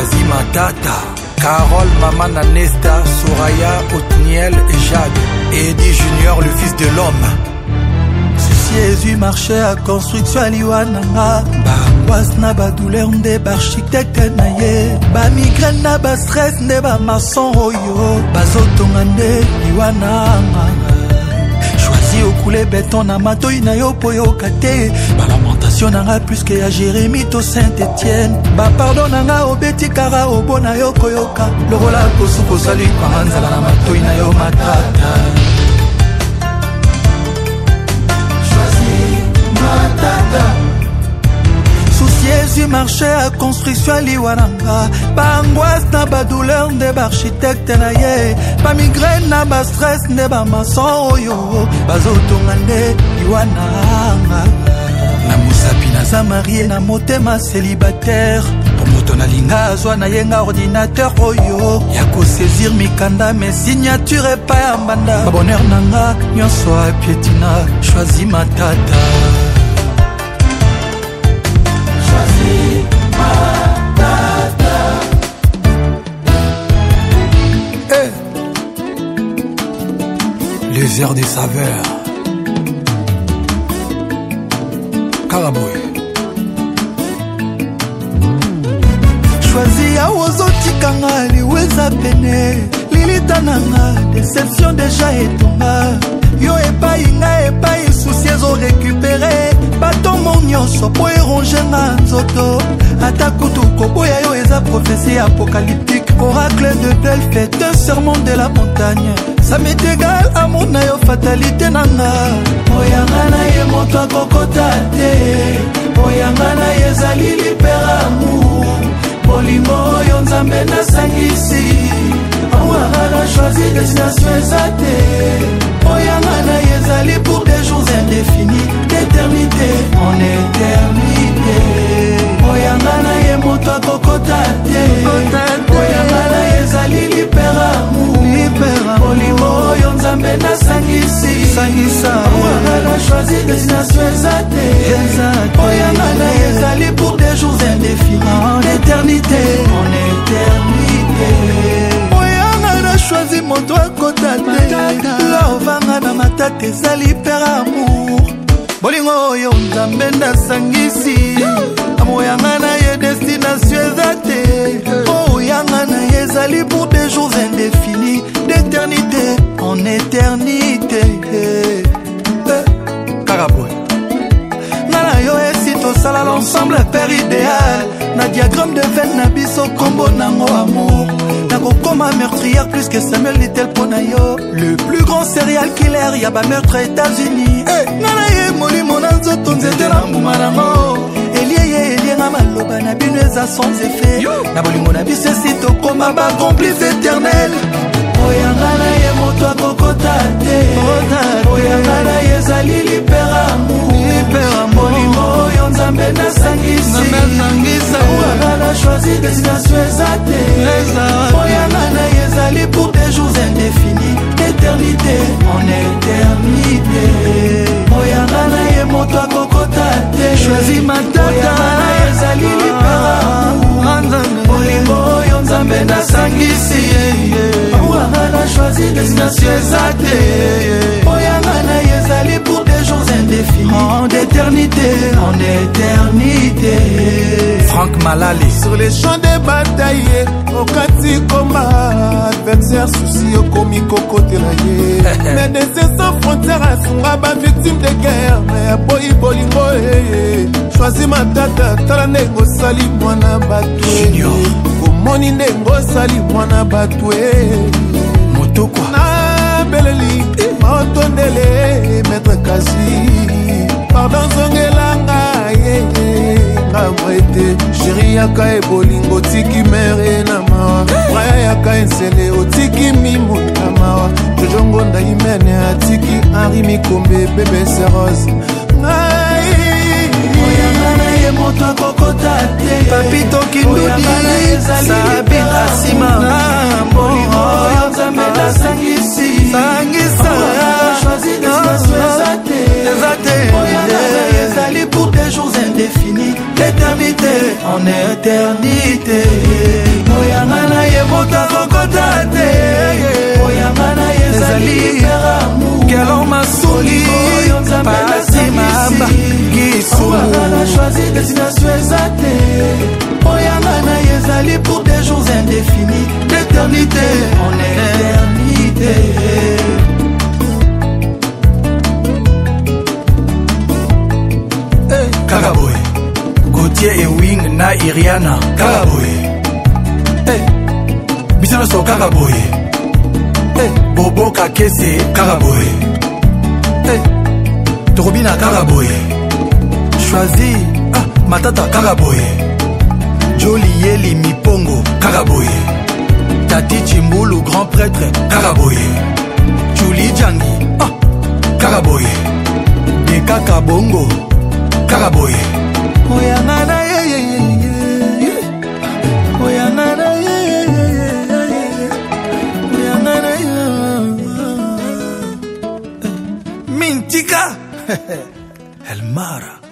Choisis Matata, Carole, Maman, Nesta, Soraya, Otniel et Jade. Eddie Junior, le fils de l'homme. Jésus marchait à construction à Liwananga. Bangwas na ba douleur nde ba architecte na ye. Ba migraine na ba stress nde ba maçon oyo. Bazotonga nde Liwananga. Choisi au couler béton na matoi na yo po yo kate. Ba lamentation nanga plus que ya Jérémie to Saint-Étienne. Ba pardon nanga obeti kara obona yo koyoka. Lokola kosuko sali kwa nzala na matoi na yo matata. Sous Jésus marchait à construction à Liwananga. Ba angoisse na ba douleur nde ba architecte na ye. Ba migraine na ba stress nde ba maçon oyo. Bazotonga nde Liwananga. Na musapi naza marié na motema célibataire. Pomoto na linga azwa na yenga ordinateur oyo. Ya ko saisir mikanda mes signature pa ya mbanda. Ba bonheur nanga nyonso a pietina. Choisis Matata. Les airs des saveurs. Karaboué. Choisi ya ozotikanga liweza pene. Lilitananga déception déjà etonga. Yo epai nga epai souci ezo récupéré. Batombo nyonso po eronger nga nzoto. Ata kutu koboya yo eza prophétie apocalyptique. Oracle de Delphes, un sermon de la montagne. Ça m'est égal à mon ayo fatalité nanga. Oyanga na ye moto akokota te. Oyanga na ye zali liberamu. Bolingo oyo nzambe nasangisi. Oyanga na choisi destination ezate. Oyanga na ye zali pour des jours indéfinis. D'éternité en éternité. Oyanga na ye moto akokota te. Oyanga na ye zali liberamu. Bolingo oyo nzambe nasangisi. Oyanga na choisi destination ezate. Oyanga na ye zali pour des jours indéfinis. D'éternité en éternité. Oyanga na choisi moto akota te. Laovanga na matata ezali per amour. Bolingo oyo nzambe nasangisi. Oyanga na ye destination ezate. Oyanga na ye zali pour des jours indéfinis. D'éternité en éternité. Karaboué. Nana yo esi tosala l'ensemble père idéal. Na diagramme de veine na biso kombo nango amour. Nakokoma meurtrière plus que Samuel Little Ponayo. Le plus grand serial killer yaba meurtre États-Unis. Nana ye molimo na nzoto nzete na mbuma nango. Elie nga maloba na bino eza sans effet. Na bolingo na biso esi tokoma ba complice éternel. Oyanga na ye moto akokota te. Oyanga na ye zali liberamu. Bolingo oyo nzambe nasangisi. Oyanga na choisi destination ezate. Oyanga na ye zali pour des jours indéfinis. D'éternité en éternité. Oyanga na ye moto akokota te. Choisis Matata. Oyanga na ye zali liberamu. Bolingo oyo nzambe nasangisi. Oyanga na choisi destination ezate. Oyanga na ye zali pour des jours indéfinis. D'éternité en éternité. Franck Malali. Sur les champs de bataille, okati combat, adversaire souci okomi kokotela ye. Mais des sans frontières asunga ba victime de guerre, mais boy bolingo choisis Matata, tala ndenge osali mwana batwe. Komoni ndenge osali mwana batwe. Motoko na beleli maotondele maître kasi. Pardon zongelanga ye ngambo ete chéri yaka ebolingo tiki mere na mawa. Frère yaka ensele otiki mimo na mawa. Jojongo nda imene atiki Henri Mikombe bébé Serose. Oyanga na ye moto akokota te. Papito Kindudi Sabine Asima. Bolingo oyo nzambe nasangisi. Choisis destination ezate. Oyanga na ye zali pour des jours indéfinis. L'éternité en éternité. Karaboy. Gauthier et Wing na Iriana Karaboy. Hey, Bisano so Karaboy. Hey, Bobo Kakese Karaboy. Hey, Torobina Karaboy. Choisi Matata Karaboy. Joli Yeli Mipongo Karaboy. Tati Chimbulu grand prêtre Karaboy. Julie Djangi Karaboy. Deka Kabongo Karaboy. Oyangana Oyangana Oyangana Mintika Elmara.